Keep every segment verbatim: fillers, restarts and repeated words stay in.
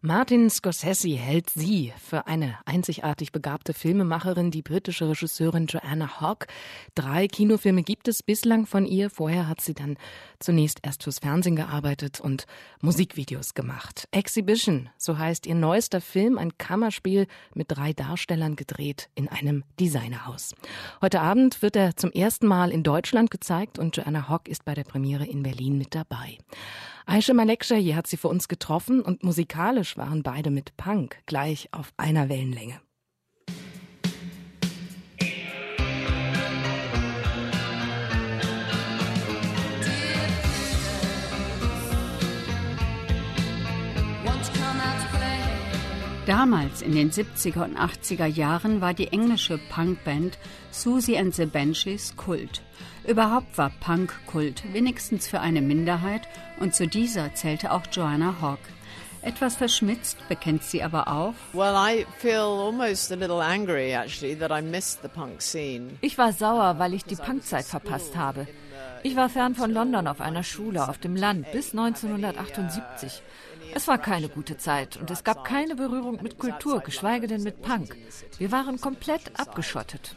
Martin Scorsese hält sie für eine einzigartig begabte Filmemacherin, die britische Regisseurin Joanna Hogg. Drei Kinofilme gibt es bislang von ihr. Vorher hat sie dann zunächst erst fürs Fernsehen gearbeitet und Musikvideos gemacht. Exhibition, so heißt ihr neuester Film, ein Kammerspiel mit drei Darstellern gedreht in einem Designerhaus. Heute Abend wird er zum ersten Mal in Deutschland gezeigt und Joanna Hogg ist bei der Premiere in Berlin mit dabei. Ayesha Malekshari hat sie für uns getroffen und musikalisch waren beide mit Punk gleich auf einer Wellenlänge. Damals in den siebziger und achtziger Jahren war die englische Punkband Siouxsie and the Banshees Kult. Überhaupt war Punk Kult, wenigstens für eine Minderheit, und zu dieser zählte auch Joanna Hogg. Etwas verschmitzt bekennt sie aber auch. Ich war sauer, weil ich die Punkzeit verpasst habe. Ich war fern von London auf einer Schule auf dem Land bis neunzehnhundertachtundsiebzig. Es war keine gute Zeit und es gab keine Berührung mit Kultur, geschweige denn mit Punk. Wir waren komplett abgeschottet.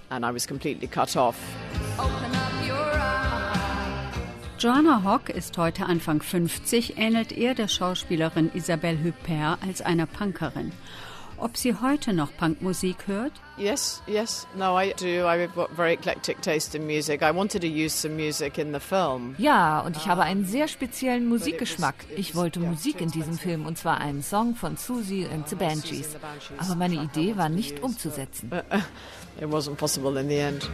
Joanna Hogg ist heute Anfang fünfzig, ähnelt eher der Schauspielerin Isabelle Huppert als einer Punkerin. Ob sie heute noch Punkmusik hört? Yes, yes, no, I do. I've got very eclectic taste in music. I wanted to use some music in the film. Ja, und ich habe einen sehr speziellen Musikgeschmack. Ich wollte Musik in diesem Film, und zwar einen Song von Siouxsie and the Banshees. Aber meine Idee war nicht umzusetzen. It wasn't possible in the end.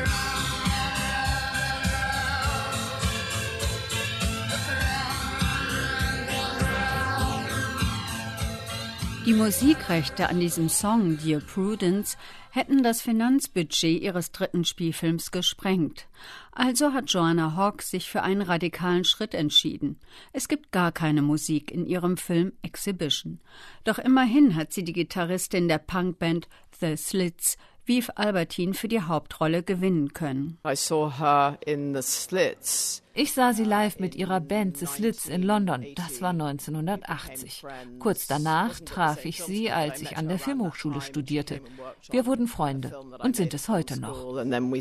Die Musikrechte an diesem Song, Dear Prudence, hätten das Finanzbudget ihres dritten Spielfilms gesprengt. Also hat Joanna Hogg sich für einen radikalen Schritt entschieden. Es gibt gar keine Musik in ihrem Film Exhibition. Doch immerhin hat sie die Gitarristin der Punkband The Slits, Viv Albertine, für die Hauptrolle gewinnen können. I saw her in The Slits. Ich sah sie live mit ihrer Band The Slits in London. Das war neunzehnhundertachtzig. Kurz danach traf ich sie, als ich an der Filmhochschule studierte. Wir wurden Freunde und sind es heute noch.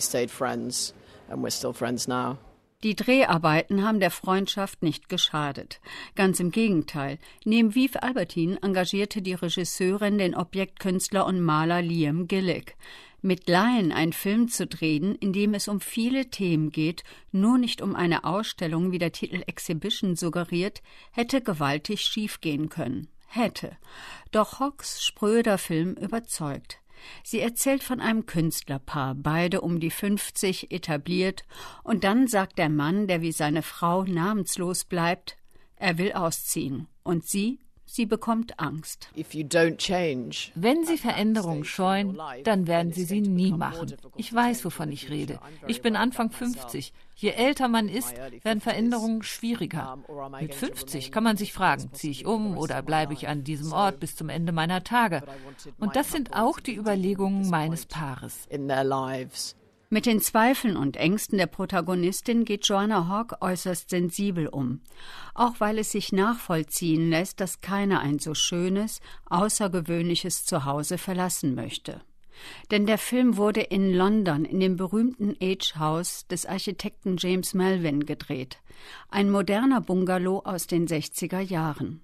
Die Dreharbeiten haben der Freundschaft nicht geschadet. Ganz im Gegenteil. Neben Viv Albertine engagierte die Regisseurin den Objektkünstler und Maler Liam Gillick. Mit Laien einen Film zu drehen, in dem es um viele Themen geht, nur nicht um eine Ausstellung, wie der Titel Exhibition suggeriert, hätte gewaltig schiefgehen können. Hätte. Doch Hoggs spröder Film überzeugt. Sie erzählt von einem Künstlerpaar, beide um die fünfzig, etabliert, und dann sagt der Mann, der wie seine Frau namenslos bleibt, er will ausziehen. Und sie? Sie bekommt Angst. Wenn Sie Veränderungen scheuen, dann werden Sie sie nie machen. Ich weiß, wovon ich rede. Ich bin Anfang fünfzig. Je älter man ist, werden Veränderungen schwieriger. Mit fünfzig kann man sich fragen, ziehe ich um oder bleibe ich an diesem Ort bis zum Ende meiner Tage? Und das sind auch die Überlegungen meines Paares. Mit den Zweifeln und Ängsten der Protagonistin geht Joanna Hogg äußerst sensibel um. Auch weil es sich nachvollziehen lässt, dass keiner ein so schönes, außergewöhnliches Zuhause verlassen möchte. Denn der Film wurde in London in dem berühmten Age House des Architekten James Melvin gedreht. Ein moderner Bungalow aus den sechziger Jahren.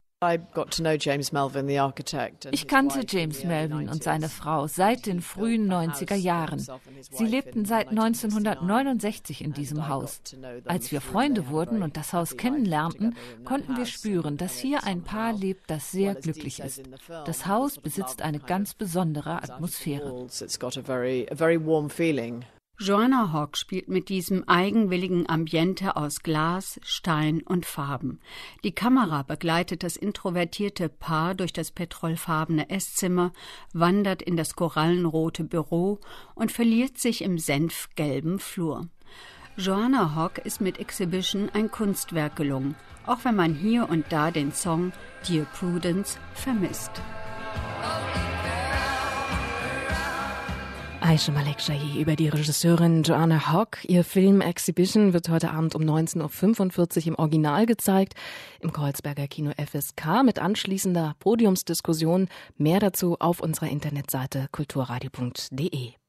Ich kannte James Melvin und seine Frau seit den frühen neunziger Jahren. Sie lebten seit neunzehnhundertneunundsechzig in diesem Haus. Als wir Freunde wurden und das Haus kennenlernten, konnten wir spüren, dass hier ein Paar lebt, das sehr glücklich ist. Das Haus besitzt eine ganz besondere Atmosphäre. Joanna Hogg spielt mit diesem eigenwilligen Ambiente aus Glas, Stein und Farben. Die Kamera begleitet das introvertierte Paar durch das petrolfarbene Esszimmer, wandert in das korallenrote Büro und verliert sich im senfgelben Flur. Joanna Hogg ist mit Exhibition ein Kunstwerk gelungen, auch wenn man hier und da den Song Dear Prudence vermisst. Aisha Malek Jahi über die Regisseurin Joanna Hogg. Ihr Film Exhibition wird heute Abend um neunzehn Uhr fünfundvierzig im Original gezeigt, im Kreuzberger Kino F S K mit anschließender Podiumsdiskussion. Mehr dazu auf unserer Internetseite kulturradio punkt de.